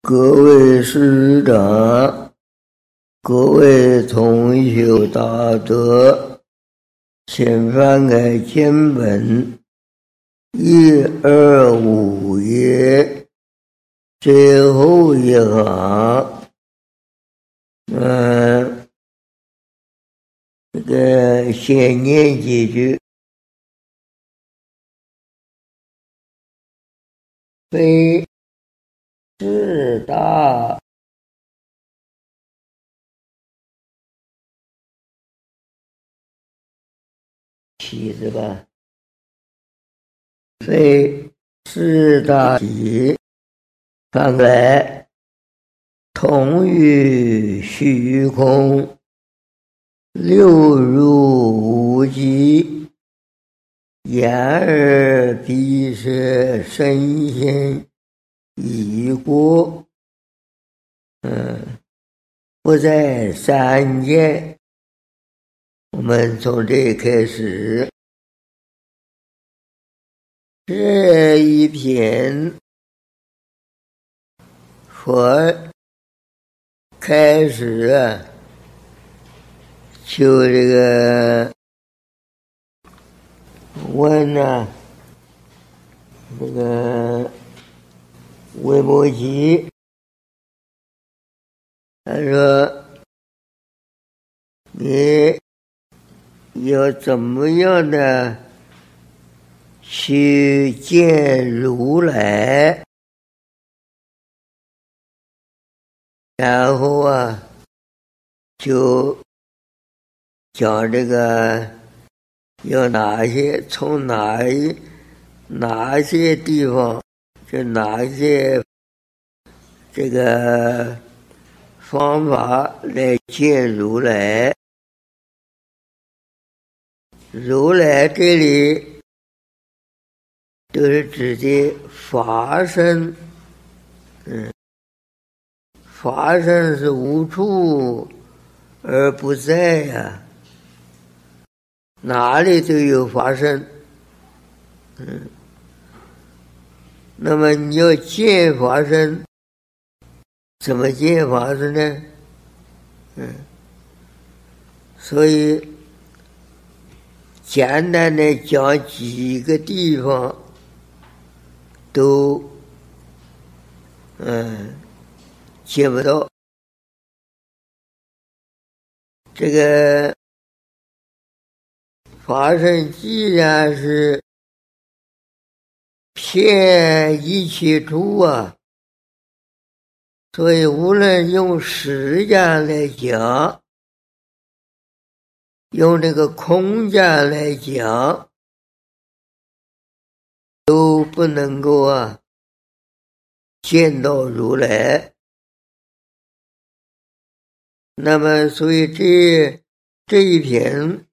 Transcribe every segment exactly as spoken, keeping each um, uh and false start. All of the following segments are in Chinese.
各位师长，各位同修大德，请翻开经本一二五页最后一行，嗯，这个先念几句。非四大体是吧？非四大体，翻过来同于虚空，六入无极，眼耳鼻舌身心已过，嗯，不在三界。我们从这开始，这一篇佛开始啊，就这个问啊，这个维摩诘，他说你要怎么样的去见如来？然后啊，就讲这个有哪些，从哪一哪些地方，就哪些这个方法来见如来。如来这里都是指的法身，嗯，法身是无处而不在呀、啊，哪里都有法身，嗯，那么你要见法身，怎么见法身呢？嗯，所以简单的讲几个地方都嗯见不到。这个法身既然是遍一切处啊，所以无论用时间来讲，用这个空间来讲，都不能够啊见到如来。那么所以这这一篇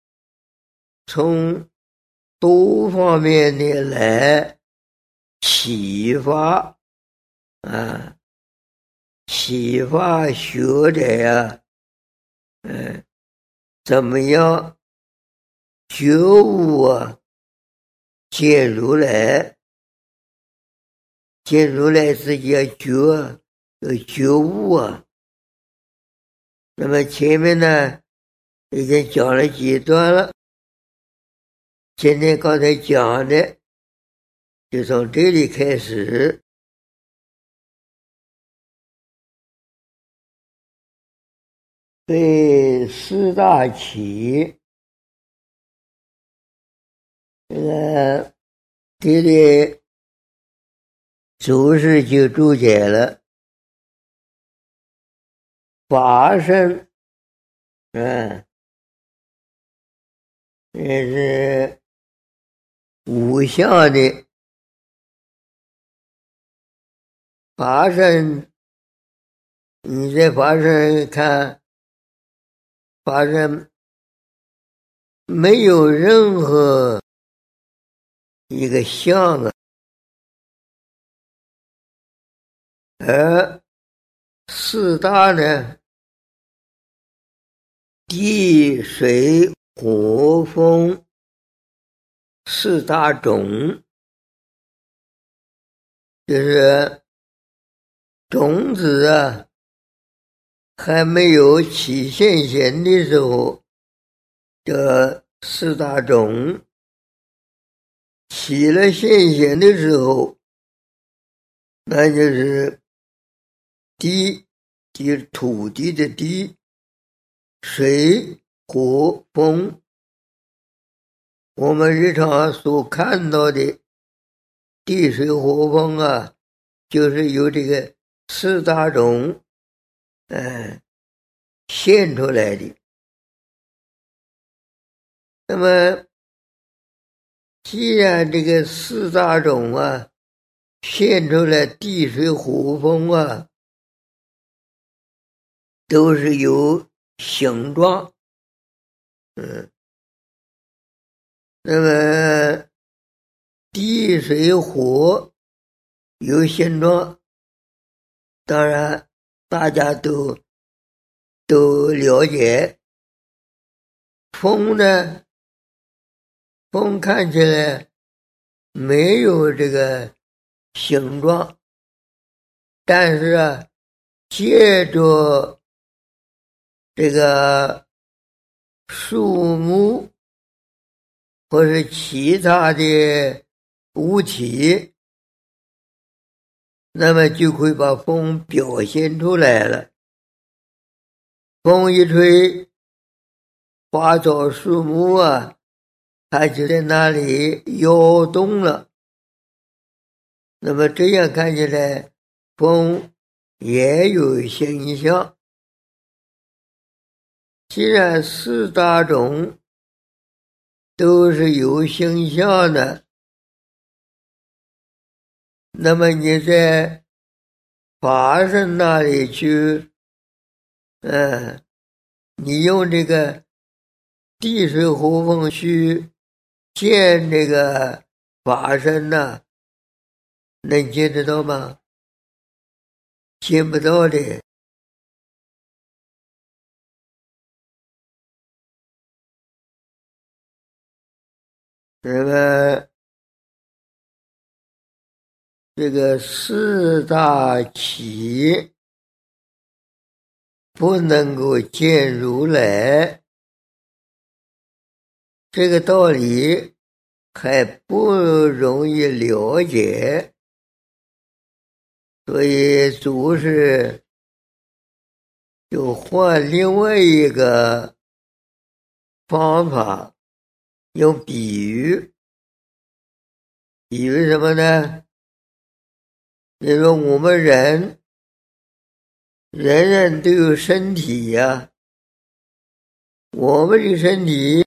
从多方面的来启发啊，启发学者呀，嗯，怎么样觉悟啊，见如来，见如来自己要觉，要觉悟啊。那么前面呢已经讲了几段了，今天刚才讲的就从这里开始。对四大起，这个这里注释就注解了，法身，嗯，这是无相的法身。你在法身看，法身没有任何一个相啊，而四大呢，地水火风四大种，就是种子啊还没有起现行的时候，叫四大种；起了现行的时候，那就是地，即土地的地，水、火、风。我们日常所看到的地水火风啊，就是由这个四大种嗯现出来的。那么既然这个四大种啊现出来地水火风啊，都是有形状，嗯，那么地水火有形状，当然大家都都了解。风呢，风看起来没有这个形状，但是啊，借着这个树木或是其他的物体，那么就会把风表现出来了。风一吹，花草树木啊，它就在那里摇动了。那么这样看起来，风也有形象。既然四大种都是有形象的，那么你在法身那里去，嗯，你用这个地水火风去见这个法身呢，能见得到吗？见不到的。那么这个四大起不能够见如来，这个道理还不容易了解，所以祖师就换另外一个方法，用比喻。比喻什么呢？你说我们人人人都有身体呀、啊，我们的身体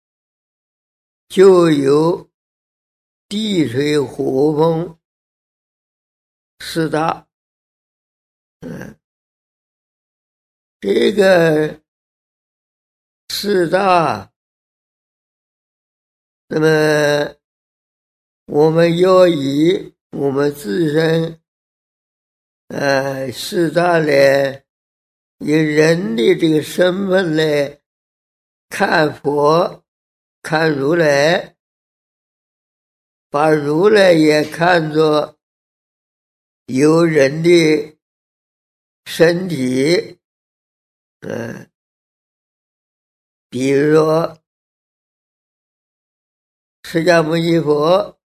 就有地水火风四大。嗯，这个四大，那么我们要以我们自身呃四大来，以人的这个身份来看佛，看如来，把如来也看作有人的身体。嗯，比如说释迦牟尼佛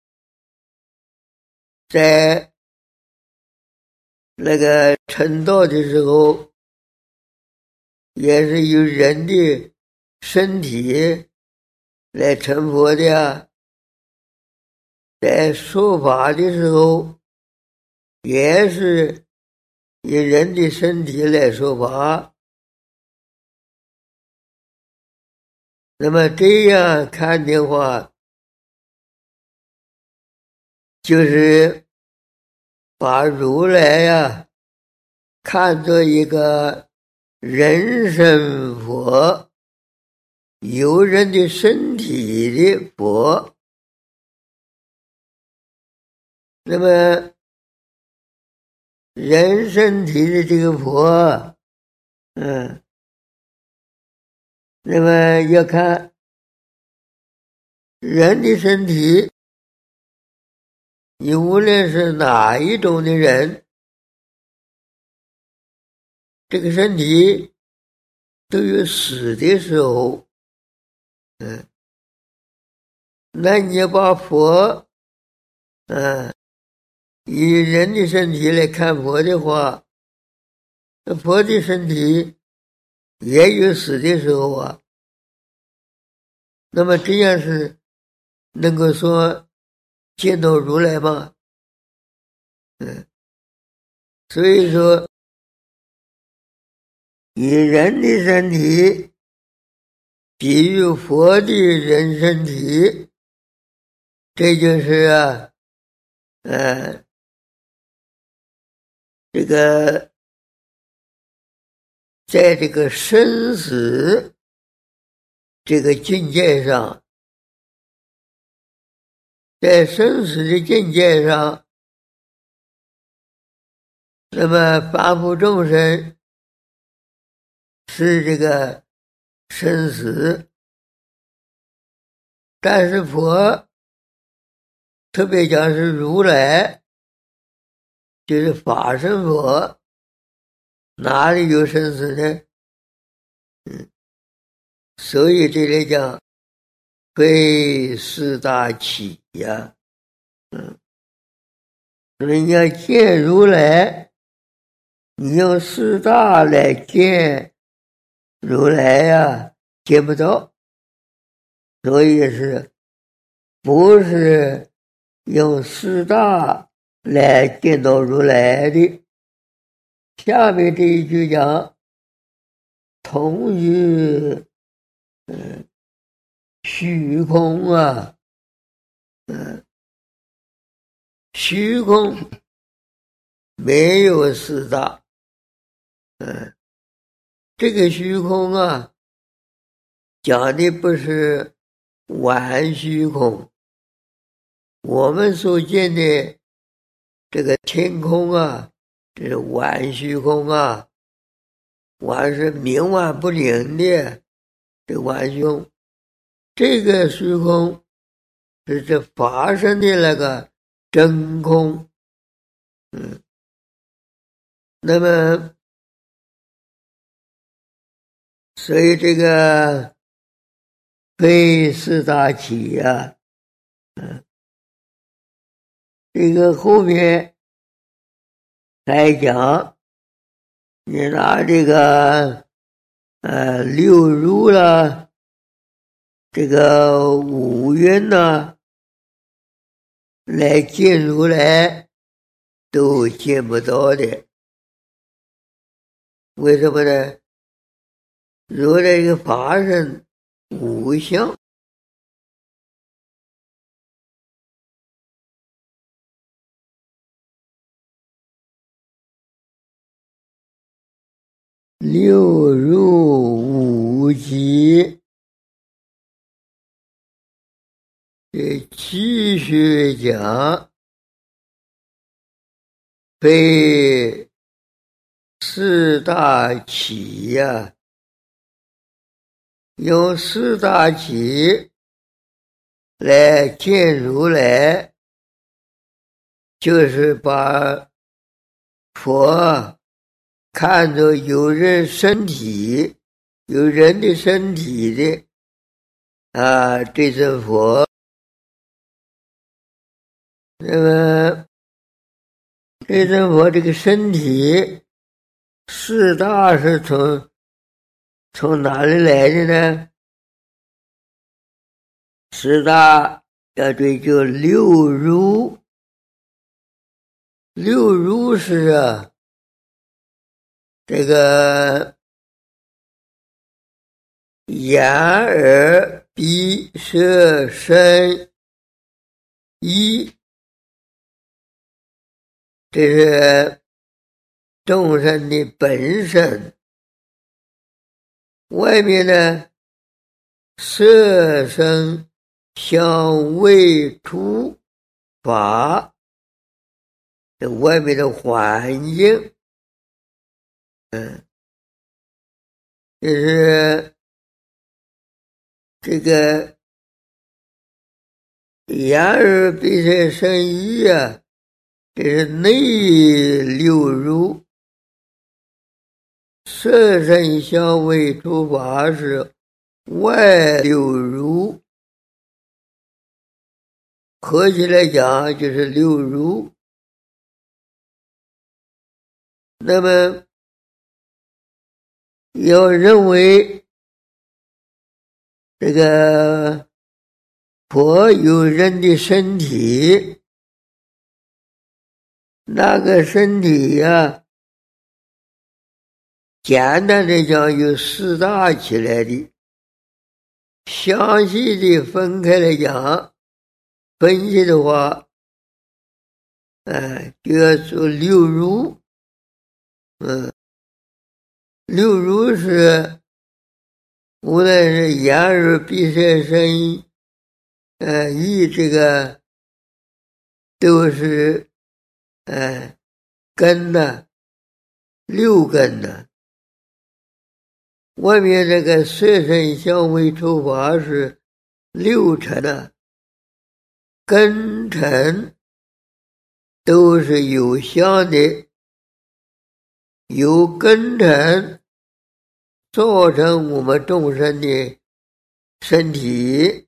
在那个成道的时候，也是由人的身体来成佛的呀。在说法的时候，也是以人的身体来说法。那么这样看的话，就是把如来呀看作一个人身佛，有人的身体的佛。那么人身体的这个佛，嗯，那么要看人的身体，你无论是哪一种的人， 这个身体都有死的时候。嗯，那你要把佛，嗯，以人的身体来看佛的话，那佛的身体也有死的时候啊。那么这样是能够说见到如来吗？嗯，所以说以人的身体比喻佛的人身体，这就是啊，呃，这个在这个生死这个境界上，在生死的境界上，那么凡夫众生是这个生死，但是佛特别讲是如来，就是法身佛，哪里有生死呢？嗯，所以这里讲非四大起呀。嗯，人家见如来，你用四大来见如来呀，见不到。所以是不是用四大来见到如来的？下面这一句讲同于嗯虚空啊，嗯，虚空没有四大，嗯，这个虚空啊，讲的不是完虚空。我们所见的这个天空啊，这是完虚空啊，完是冥顽不灵的这完虚空。这个虚空是这发生的那个真空。嗯，那么所以这个非四大起啊，嗯，这个后面来讲，你拿这个呃六入啦，这个五蕴呐，来见如来都见不到的。为什么呢？如来的法身无相。六入五极，这继续讲非四大起呀、啊，用四大起来见如来，就是把佛看作有人身体，有人的身体的啊，这尊佛。那么这尊佛这个身体四大是从从哪里来的呢？四大要追究六入，六入是啊，这个眼耳鼻舌身意，这是众生的本身。外面呢，色声香味触法，这外面的环境，嗯，就是这个眼耳鼻舌身意啊，这是内六入。 色身香味触法是外六入，合起来讲就是六入。那么要认为这个佛有人的身体，那个身体呀、啊，简单的讲有四大起来的，详细的分开来讲，分析的话，呃，就要做六入。嗯，六入是无论是眼耳鼻舌身呃意，这个都是呃根呢，六根呢。外面这个色身香味触法是六尘的，根尘都是有相的，由根尘造成我们众生的身体。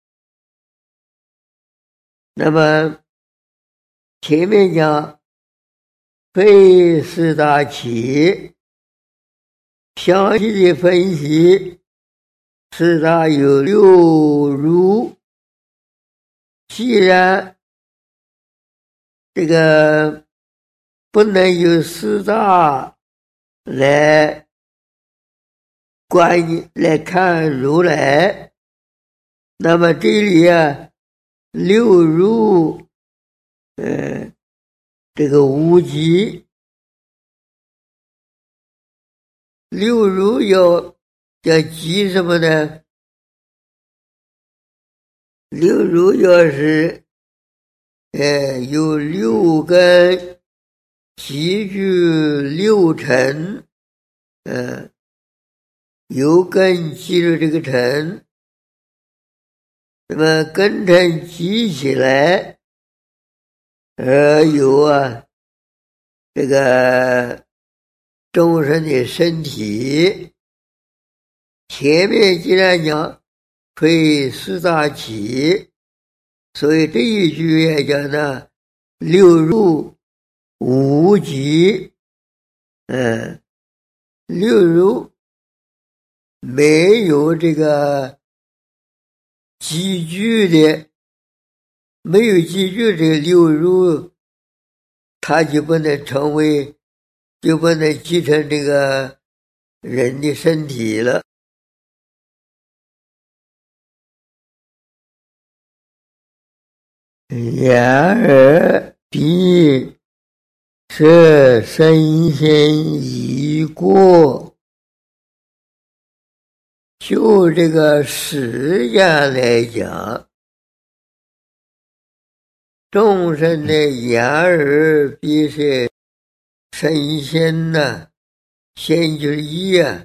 那么前面讲非四大起，详细的分析四大有六入。既然这个不能由四大来观来看如来，那么这里啊六入呃这个无极，六入要要积什么呢？六入要是呃有六根集聚六尘，呃有根集住这个尘，那么根尘集起来而有啊这个众生的身体。前面既然讲非四大起，所以这一句也讲呢六入无极。嗯，六入没有这个积聚的，没有积聚这个六入，它就不能成为，就不能继承这个人的身体了。眼耳鼻舌身心已过，就这个时间来讲，众生的眼耳鼻舌身心呢，心就是意啊，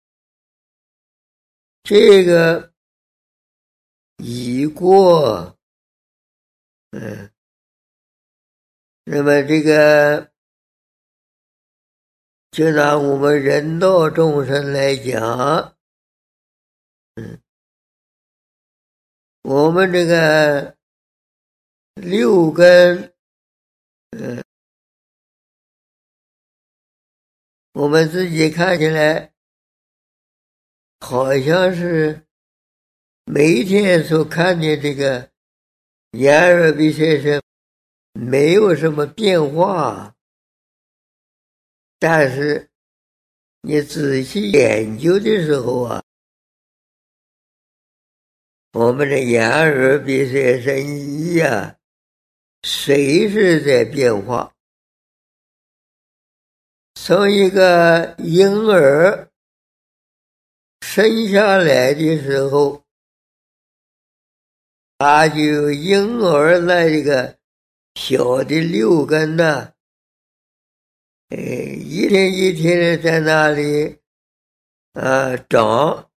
这个已过。嗯，那么这个就拿我们人道众生来讲，嗯，我们这个六根，嗯，我们自己看起来好像是每天所看见这个眼耳鼻舌身没有什么变化，但是你仔细研究的时候啊，我们的眼耳鼻舌身意啊，随时在变化。从一个婴儿生下来的时候，他就婴儿那这个小的六根呢，呃，一天一天的在那里啊长，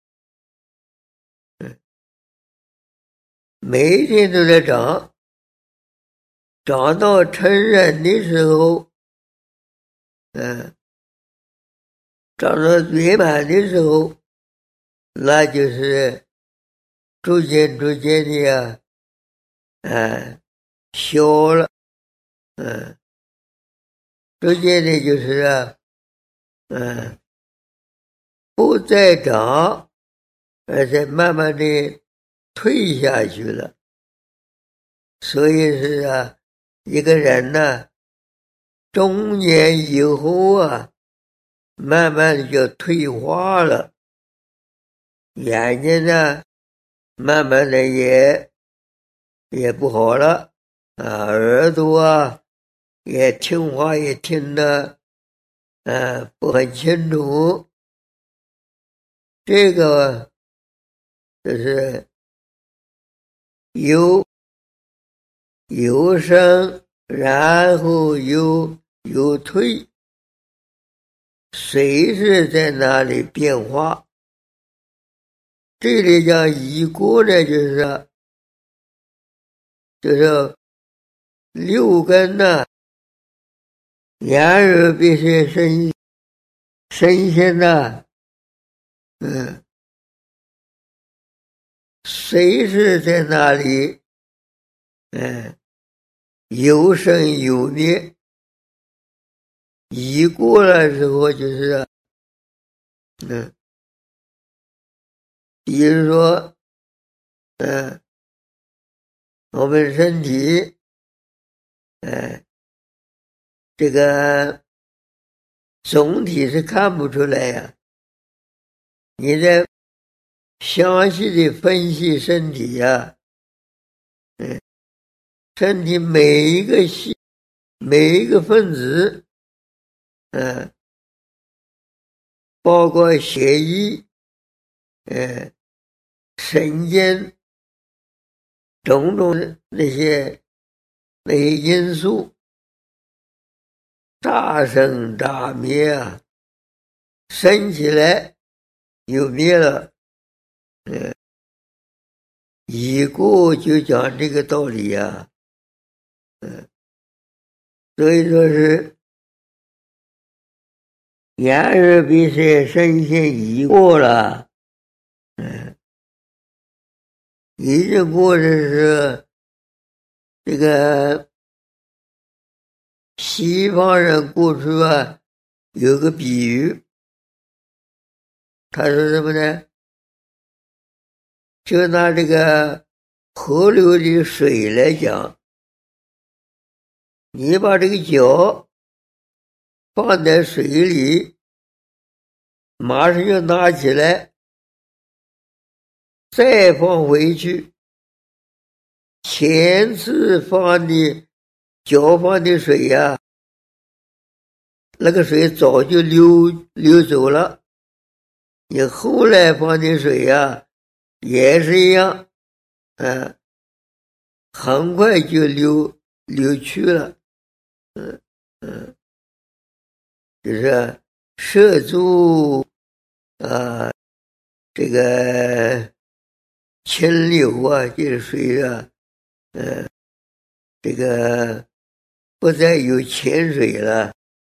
每一天都在长，长到成人的时候，嗯、呃， 长到圆满的时候，那就是逐渐逐渐的呀，啊，小了，嗯，逐渐的就是啊，嗯，不再长，而且慢慢的退下去了。所以是啊，一个人呢，中年以后啊，慢慢的就退化了，眼睛呢，慢慢的也也不好了啊，耳朵啊，也听话也听得啊不很清楚。这个就是有有生，然后有有退，随时在那里变化。这里讲已过呢，就是就是六根呢，眼耳鼻舌身身心呢，嗯，随时在那里，嗯，有生有灭。已过了之后就是嗯，比如说嗯，我们身体嗯，这个总体是看不出来呀，你在详细的分析身体呀，嗯，身体每一个细每一个分子，嗯，包括血液，嗯，神经，种种那些那些因素，大生大灭啊，生起来又灭了，嗯，已过就讲这个道理啊，嗯，所以说是眼耳鼻舌身心已过了，嗯，已经过的是这个西方人过去啊有个比喻，他说什么呢？就拿这个河流的水来讲，你把这个脚放在水里，马上就拿起来，再放回去。前次放的脚放的水呀、啊，那个水早就流流走了。你后来放的水呀、啊，也是一样，嗯，很快就流流去了，嗯嗯，就是涉足啊，这个清流啊，就是水啊，嗯，这个不再有潜水了。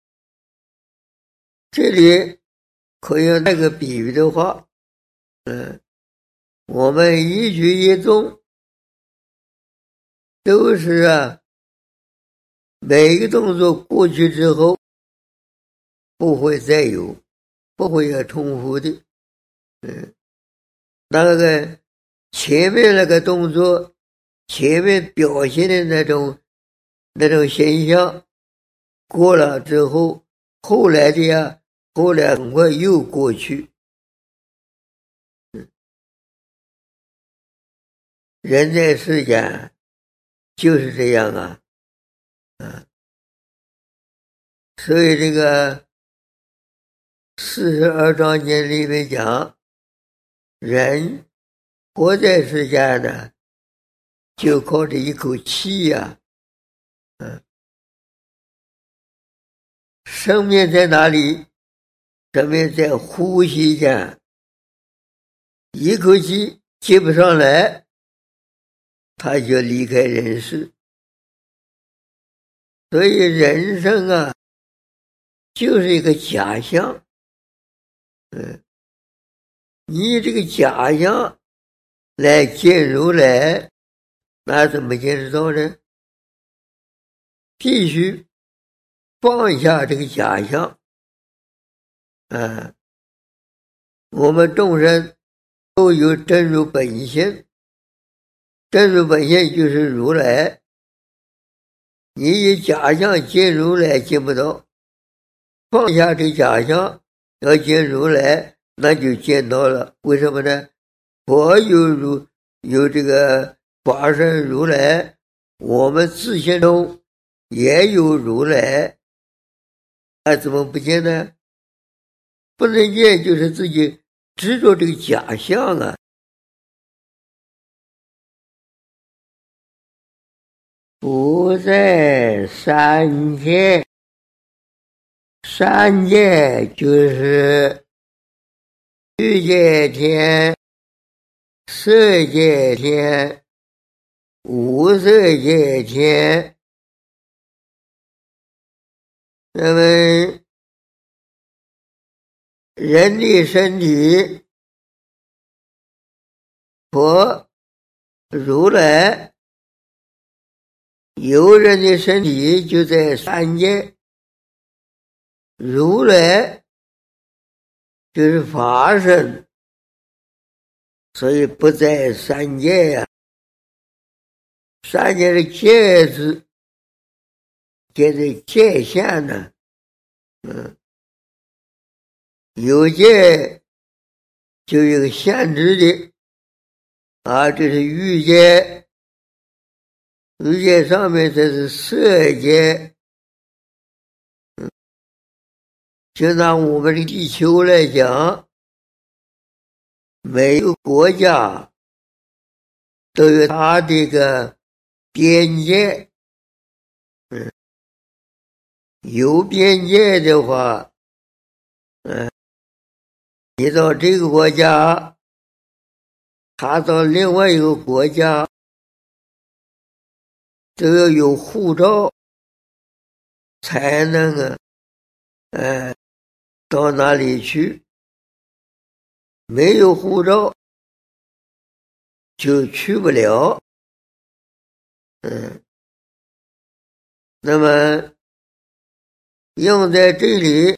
这里可以用那个比喻的话，嗯，我们一举一动都是啊，每个动作过去之后不会再有，不会有重复的，嗯，那个前面那个动作，前面表现的那种那种现象过了之后，后来的呀，后来很快又过去。人在世间就是这样啊，啊，所以这个四十二章节里面讲，人活在世间呢，就靠这一口气呀、啊，嗯，生命在哪里？生命在呼吸间，一口气接不上来，他就离开人世。所以人生啊，就是一个假象， 嗯，你这个假象来见如来，那怎么见得到呢？必须放下这个假象。啊，我们众生都有真如本性，真如本性就是如来。你以假象见如来见不到，放下这假象要见如来，那就见到了。为什么呢？佛有如有这个法身如来，我们自性中也有如来，那怎么不见呢？不能见，就是自己执着这个假象啊。不在三界，三界就是欲界天、色界天、无色界天。那么人的身体，佛如来有人的身体就在三界，如来就是法身，所以不在三界呀、啊。三界的界字，界的界限呢？嗯，有界就有个限制的啊，这是欲界，欲界上面这是色界。嗯，就拿我们的地球来讲，每个国家都有它这个边界。嗯，有边界的话，嗯，你到这个国家，他到另外一个国家，都要有护照才能啊，呃，到哪里去？没有护照就去不了。嗯，那么用在这里，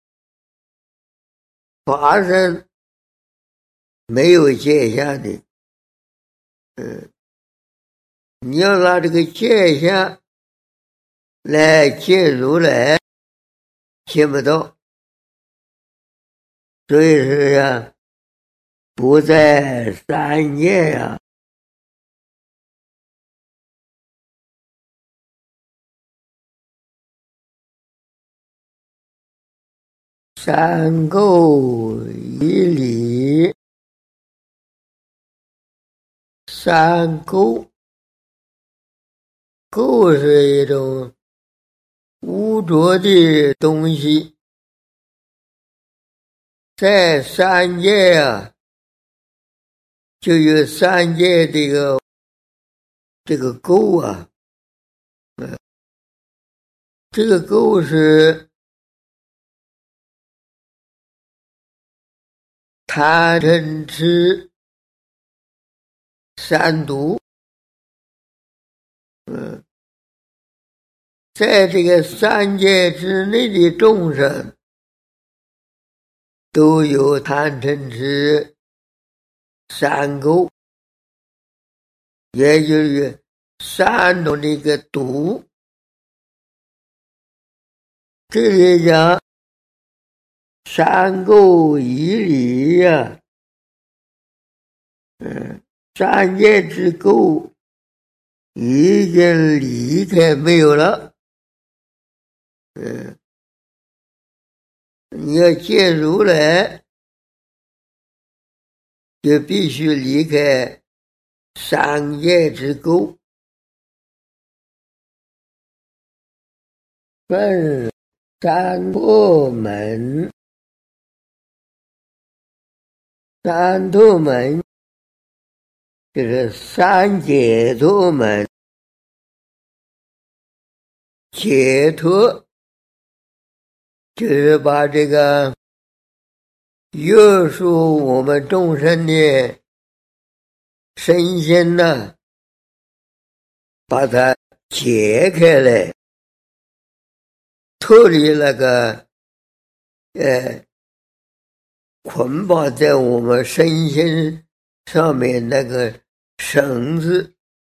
法身没有界限的。嗯，你要拿这个界限来见如来，见不到。所以说呀，不在三界呀。三垢一理，三垢，垢是一种污浊的东西，在三界啊，就有三界这个这个垢啊，嗯，这个垢是贪嗔痴三毒。嗯，在这个三界之内的众生，都有贪嗔痴三垢，也就是三种的一个毒。这里讲三垢一理呀、嗯，三界之垢已经离开没有了。嗯，你要见如来，就必须离开三界之垢。分三陀门，三陀门就是三解脱门。解脱就是把这个约束我们众生的身心呢，把它解开来，脱离那个呃捆绑在我们身心上面那个绳子，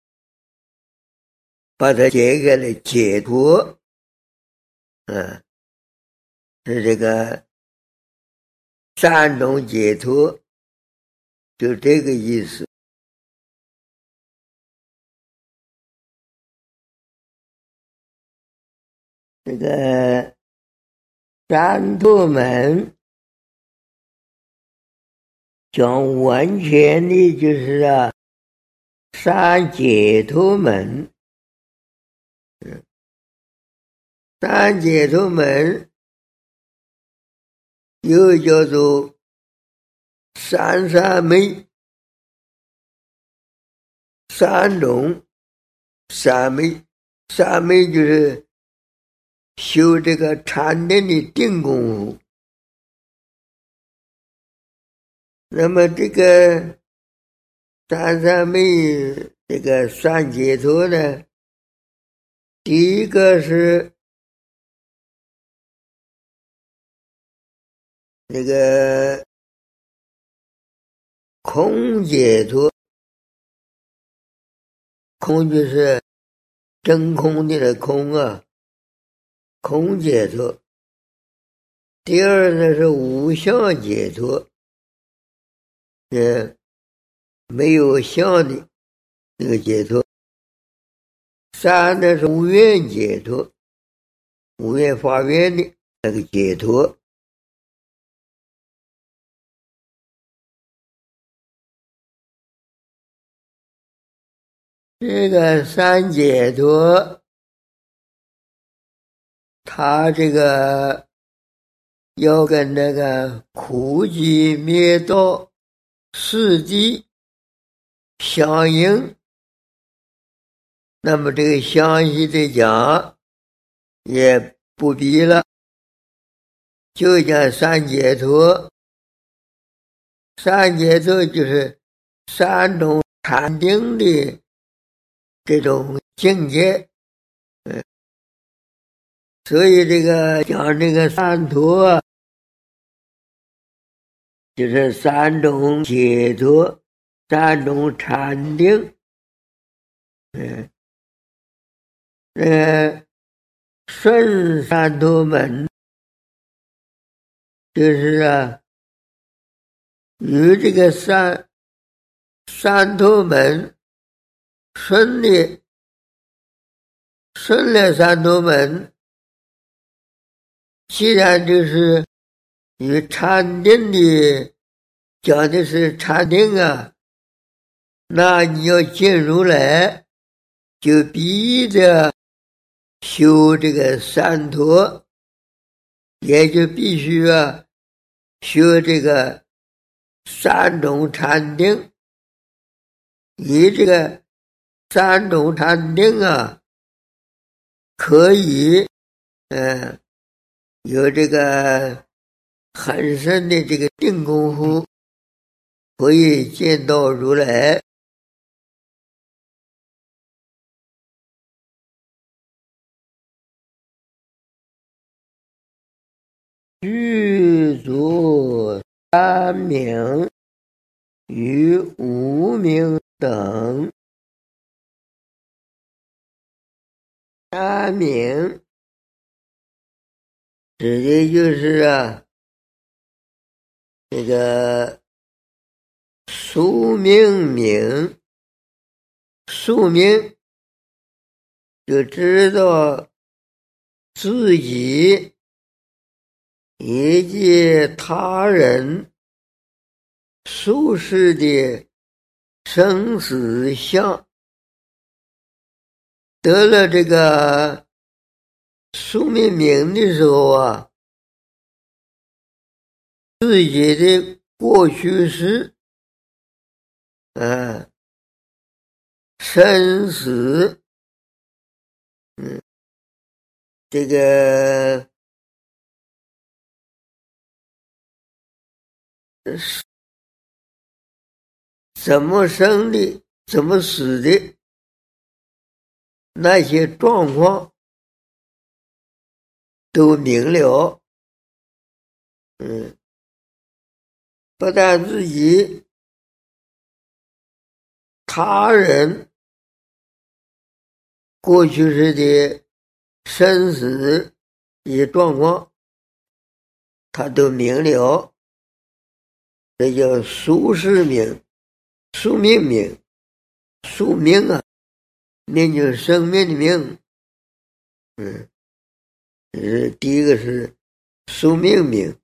把它解开来解脱。嗯，是这个三种解脱，就这个意思。这个三脱门讲完全的就是啊，三解脱门。三解脱门又叫做三三昧，三种三昧。三昧就是修这个禅定的定功夫。那么这个三三昧，这个三解脱呢，第一个是那个空解脱，空就是真空的空啊，空解脱。第二呢是无相解脱，呃，没有相的那个解脱。三呢是无愿解脱，无愿发愿的那个解脱。这个三解脱，它这个要跟那个苦集灭道四谛相应。那么这个详细的讲也不必了，就讲三解脱。三解脱就是三种禅定的这种境界。嗯，所以这个讲这个三脱，就是三种解脱，三种禅定。嗯，呃，顺三脱门就是啊，与这个三三脱门顺的顺了三脱门，既然就是与禅定的讲的是禅定啊，那你要进入来，就逼着修这个三脱，也就必须啊修这个三种禅定。以这个三种禅定啊，可以呃有这个很深的这个定功夫，可以见到如来。具足三明与无明等。三明指的就是啊，这个宿命明，宿命就知道自己以及他人宿世的生死相。得了这个宿命明的时候啊，自己的过去式，啊，生死，嗯，这个怎么生的，怎么死的，那些状况都明了。嗯，不但自己，他人过去时的生死一些状况，他都明了。这叫宿世命，宿命命，宿命啊，命就是生命的命。嗯，是第一个是宿命命。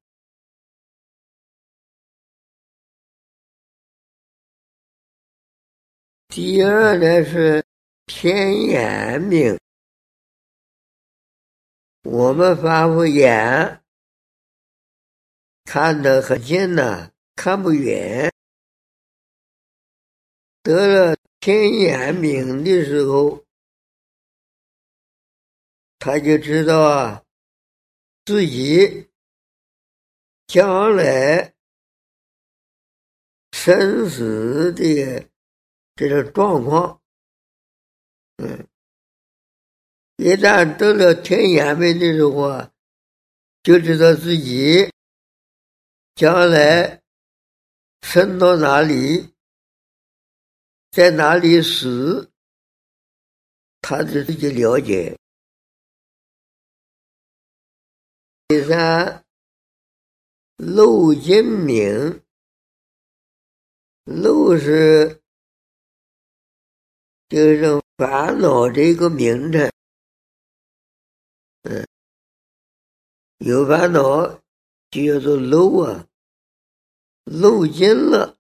第二呢是天眼命，我们凡夫眼看得很近呐，看不远。得了天眼命的时候，他就知道啊，自己将来生死的这种状况。嗯，一旦得了天眼命的时候啊，就知道自己将来生到哪里，在哪里死，他自己了解。第三，漏尽命，漏是就是烦恼这个名称。嗯，有烦恼就叫做漏啊，漏尽了，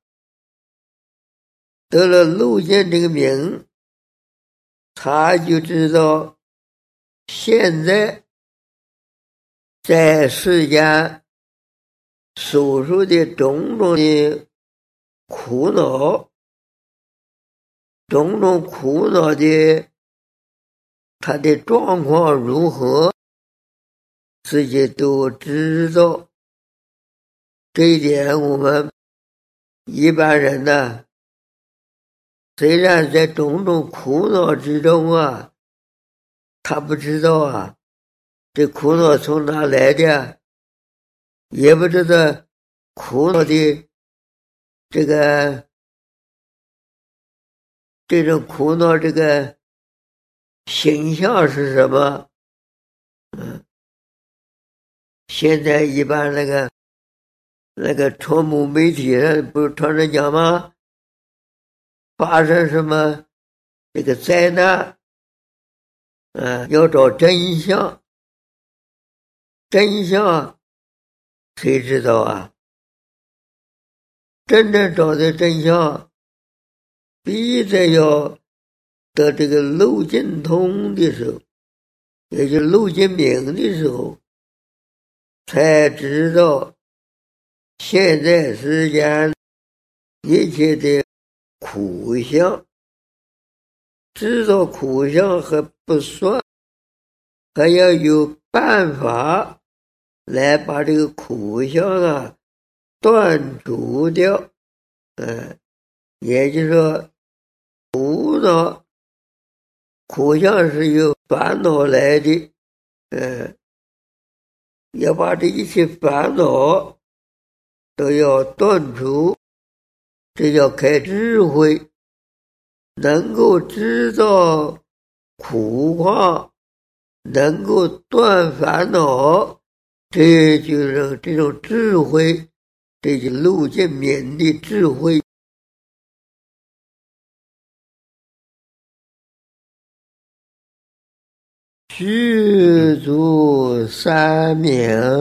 得了漏尽这个名，他就知道现在在世间所受的种种的苦恼，种种苦恼的他的状况如何，自己都知道。这一点我们一般人呢，虽然在种种苦恼之中啊，他不知道啊，这苦恼从哪来的，也不知道苦恼的这个这种苦恼这个形象是什么。嗯，现在一般那个那个传播媒体上不是常常讲吗？发生什么这个灾难，嗯，要找真相。真相谁知道啊？真正找的真相，必须要得这个漏尽通的时候，也就是漏尽明的时候，才知道现在世间一切的苦相。知道苦相还不算，还要有办法来把这个苦相啊断除掉。嗯，也就是说，苦恼苦相是由烦恼来的。嗯，要把这一切烦恼都要断除，这叫开智慧，能够知道苦况，能够断烦恼，这就是这种智慧，这就路见免的智慧。具足三明，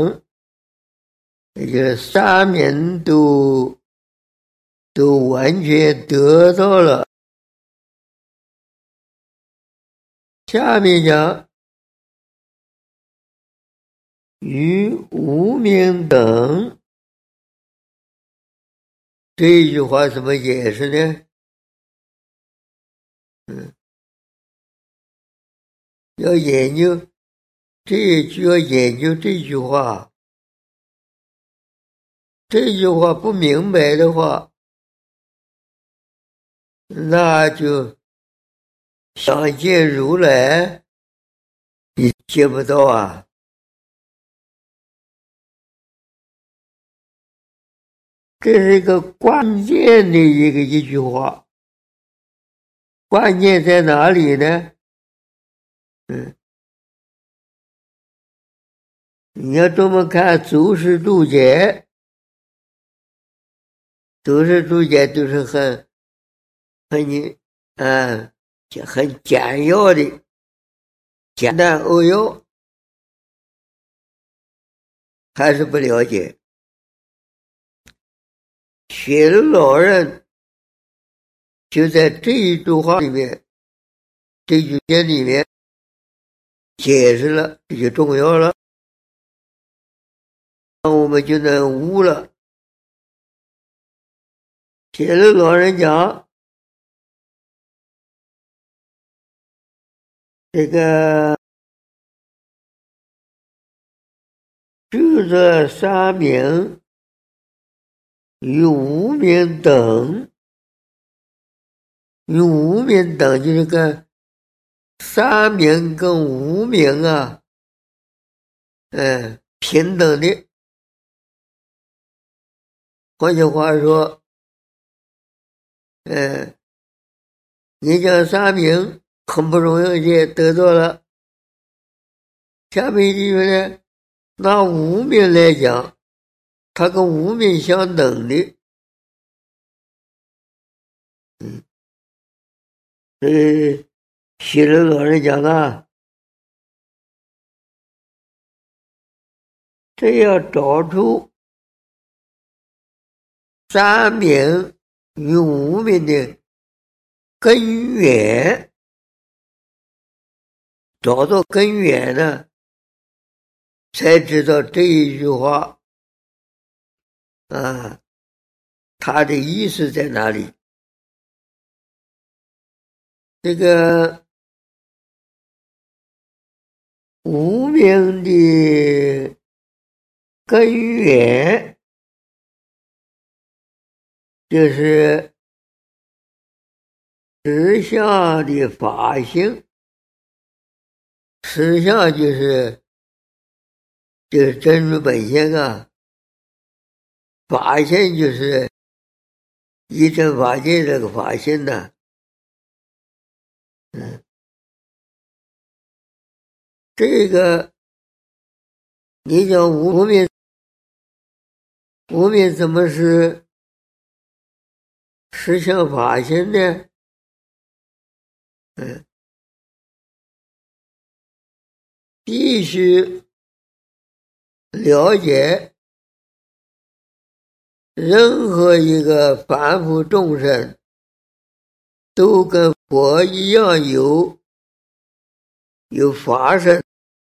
也就是三明都都完全得到了。下面讲与无明等，这一句话怎么解释呢？嗯，要研究这一句，要研究这句话， 这句话不明白的话，那就想见如来，你见不到啊。这是一个关键的一个一句话，关键在哪里呢？嗯，你要这么看祖师注解，祖师注解都是很很嗯很简要的，简单扼要，还是不了解。雪楼老人就在这一句话里面，这句话里面解释了，这就重要了，那我们就能悟了。雪楼老人讲，这个智者三明与无明等，与无明等就是跟三明跟无明啊，嗯，平等的。换句话说，嗯，你讲三明很不容易就得到了，下面一句呢，拿无明来讲，它跟无明相等的。嗯，这西楼老人讲啊，这要找出三明与无明的根源，找到根源呢，才知道这一句话啊，它的意思在哪里。这个无明的根源就是实相的法性，实相就是就是真如本性啊，法性就是一真法界这个法性呢、啊。嗯，这个你讲无明，无明怎么是实相法性呢？嗯，必须了解任何一个凡夫众生都跟佛一样有有法身。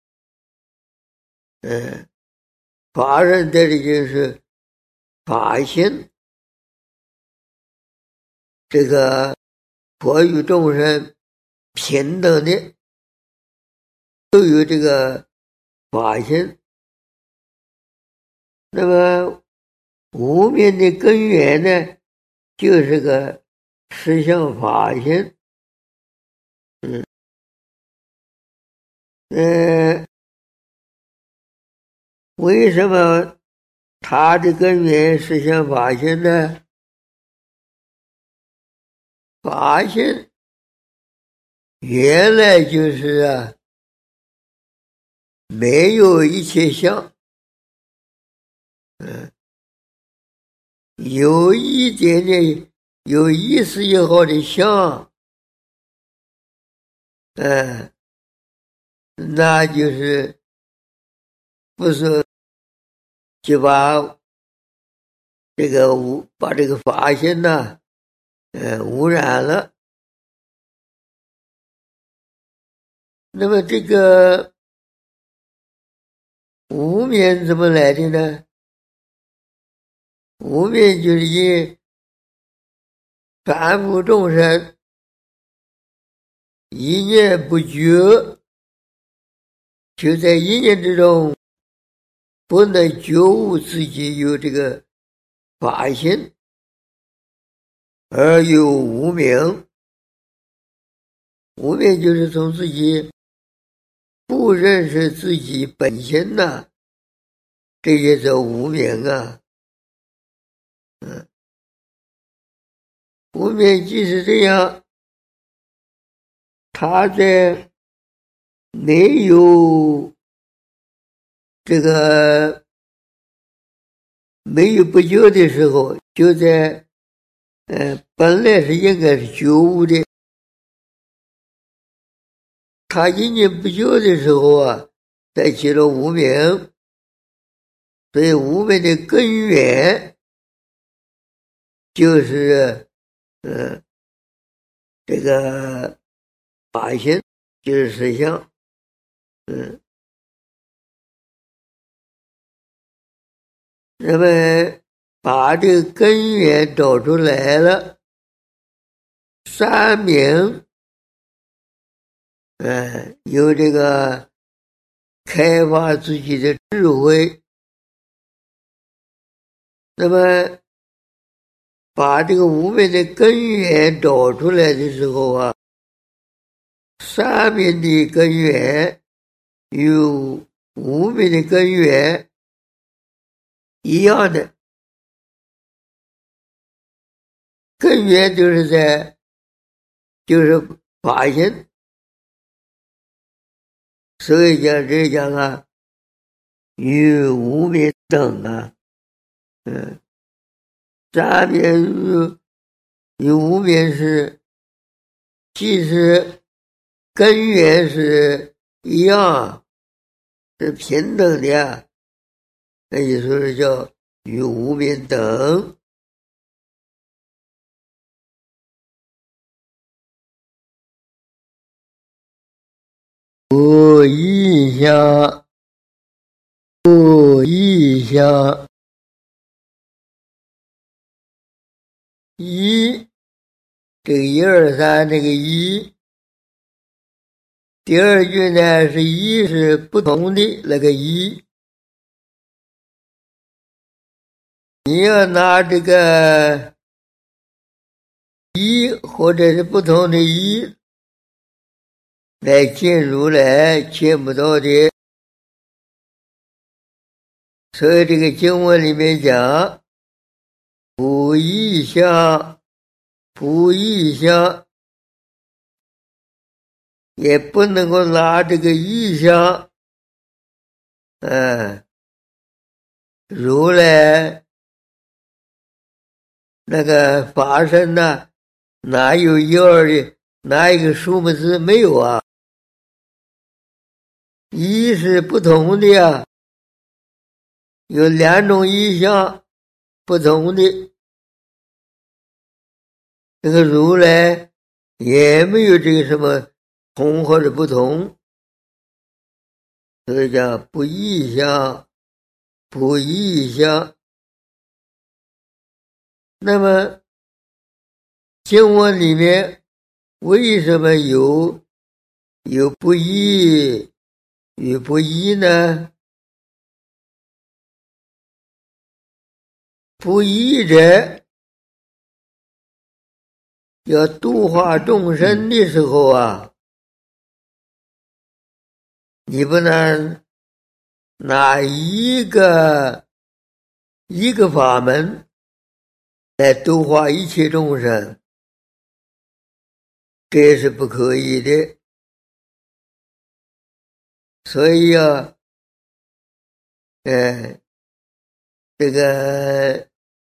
嗯，法身这里就是法性，这个佛与众生平等的，都有这个法性。那么无明的根源呢，就是个实相法性。嗯，呃，为什么它的根源实相法性呢？法性原来就是啊，没有一切相，嗯，有一点点有意思也好的相，嗯，那就是不是就把这个污把这个法性呢，呃，污染了。那么这个无明怎么来的呢？无明就是因凡夫众生一念不觉，就在一念之中不能觉悟自己有这个法性，而有无明。无明就是从自己不认识自己本性呐、啊，这些叫无明啊。嗯，无明即使这样，他在没有这个没有不觉的时候，就在呃本来是应该是觉悟的，他因为不觉的时候啊，才起了无明，所以无明的根源就是呃这个法性，就是实相。嗯，那么把这个根源找出来了，三明，呃，有这个开发自己的智慧，那么把这个无明的根源找出来的时候啊，三明的根源与无明的根源一样的，根源就是在就是法性，所以讲这讲啊，与无明等啊，嗯，三明与与无明是，其实根源是一样，是平等的，那也就是叫与无明等。不异相，不异相，一，这个一二三这个一，第二句呢是一是不同的那个一，你要拿这个一或者是不同的一来见如来，见不到的。所以这个经文里面讲，不异相，不异相，也不能够拿这个异相，嗯，如来那个法身呢，哪有一二的，哪一个数目字没有啊？一是不同的呀，有两种意象不同的，这个如来也没有这个什么同或者不同，所以叫不异相，不异相。那么经文里面为什么有有不异与不异呢？不异者，要度化众生的时候啊，你不能拿一个一个法门来度化一切众生，这是不可以的。所以啊，呃，这个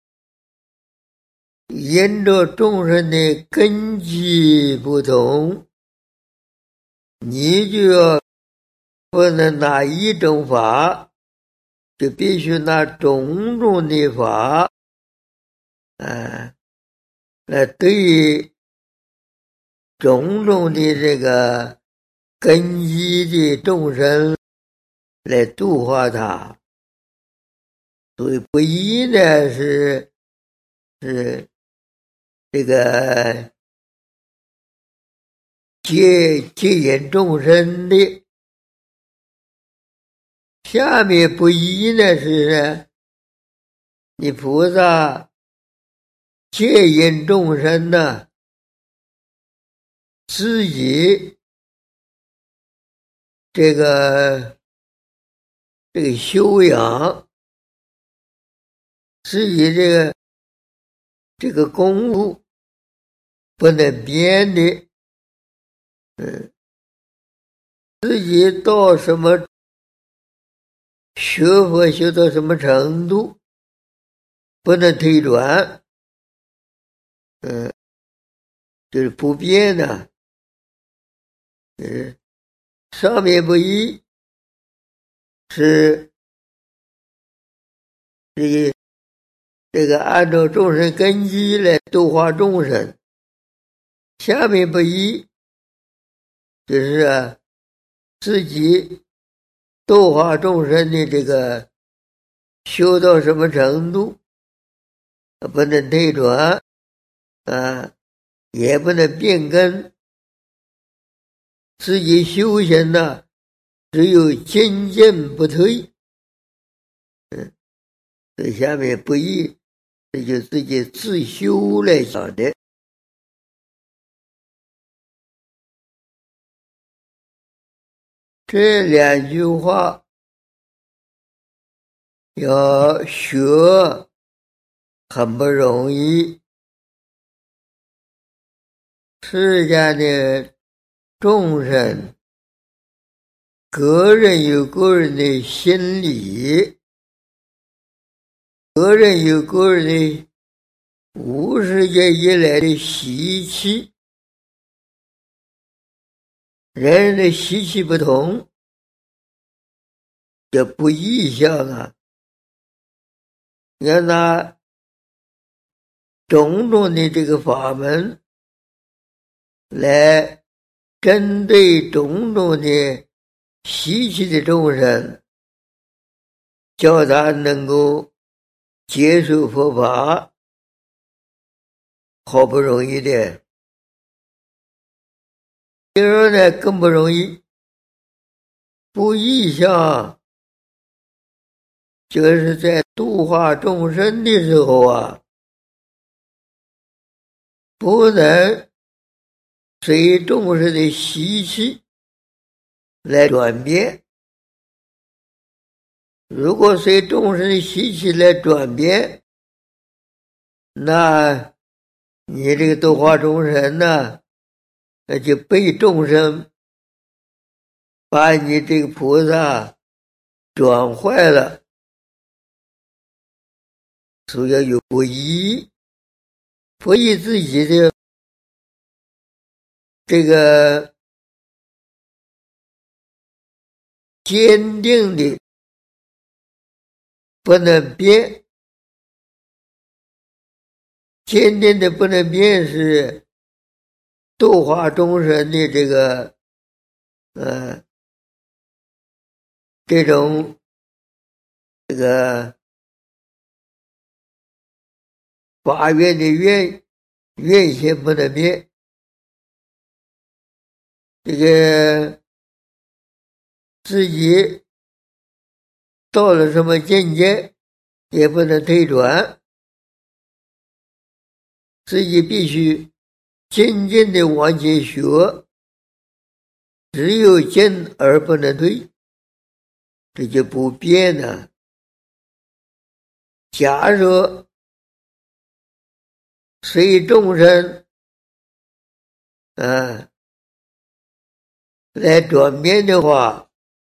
因着众生的根基不同，你就要不能拿一种法，就必须拿种种的法，啊，来对于种种的这个根基的众生来度化他。所以不异呢是是这个接接引众生的，下面不异呢是你菩萨戒引众生呢，自己这个这个修养，自己这个这个功夫不能变的，嗯，自己到什么学佛修到什么程度，不能推转，嗯，就是不变的，嗯，上面不一，是这个这个按照众生根基来度化众生，下面不一，就是啊自己度化众生的这个修到什么程度，不能退转啊，也不能变更，自己修行呢，只有精进不退。嗯，这下面不易，这就自己自修来讲的。这两句话要学很不容易，世间的众生个人有个人的心理，个人有个人的无始劫以来的习气，人人的习气不同，这不异相啊。要拿种种的这个法门来针对种种的习气的众生，叫他能够接受佛法，好不容易的。第二呢，更不容易，不异相，就是在度化众生的时候啊，不能随众生的习气来转变。如果随众生的习气来转变，那你这个度化众生呢，那就被众生把你这个菩萨转坏了，所以要有不依，不依自己的这个坚定的不能变，坚定的不能变是度化众生的这个呃这种这个发愿的愿愿心不能变，这个自己到了什么境界也不能退转，自己必须精进的往前学，只有进而不能退，这就不变了。假如随众生啊来转变的话，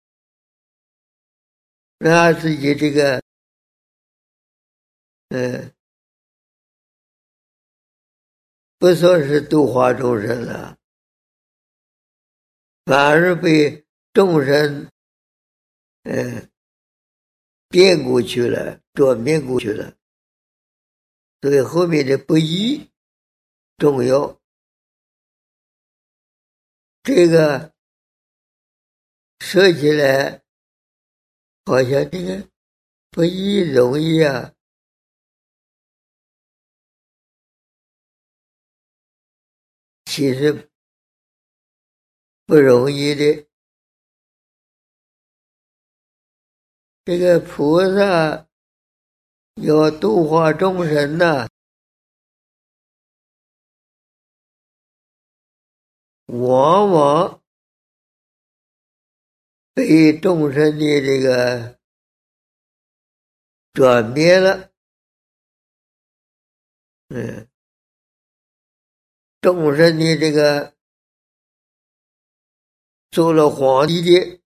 那自己这个嗯不说是度化众生了，反而被众生嗯变过去了，转变过去了。所以后面的不依重要，这个说起来好像这个不依容易啊，其实不容易的。这个菩萨要度化众生呐、往往被众生的这个转变了。嗯，众生的这个做了皇帝的，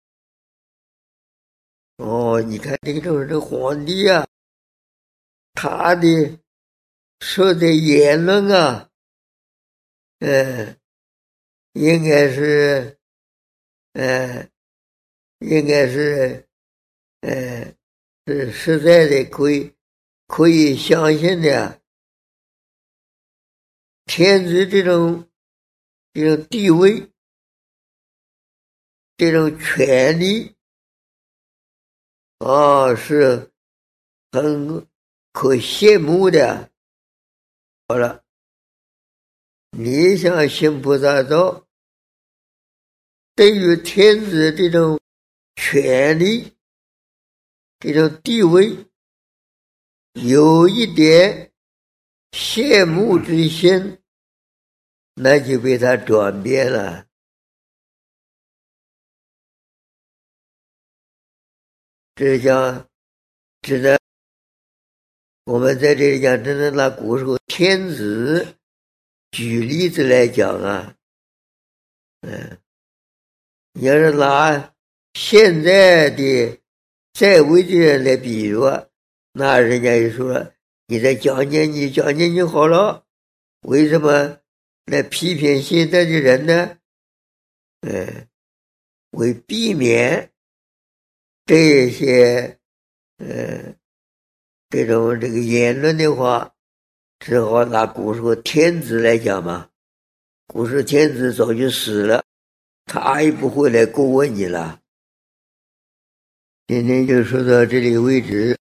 哦，你看这个就是这个皇帝啊，他的说的言论啊，嗯，应该是，嗯，应该是，嗯，是实在的可以可以相信的。天子这种这种地位，这种权利，啊，是很可羡慕的。好了，你想行菩萨道，对于天子这种权利、这种地位，有一点羡慕之心，那就被他转变了。这讲，只能我们在这里讲，只能拿古时候天子举例子来讲啊。嗯，你要是拿现在的在位的人来比喻，那人家就说了，你在讲讲你讲讲就好了，为什么来批评现在的人呢？嗯，为避免这些呃这种这个言论的话，只好拿古时候天子来讲嘛。古时候天子早就死了，他也不会来过问你了。今天就说到这里为止。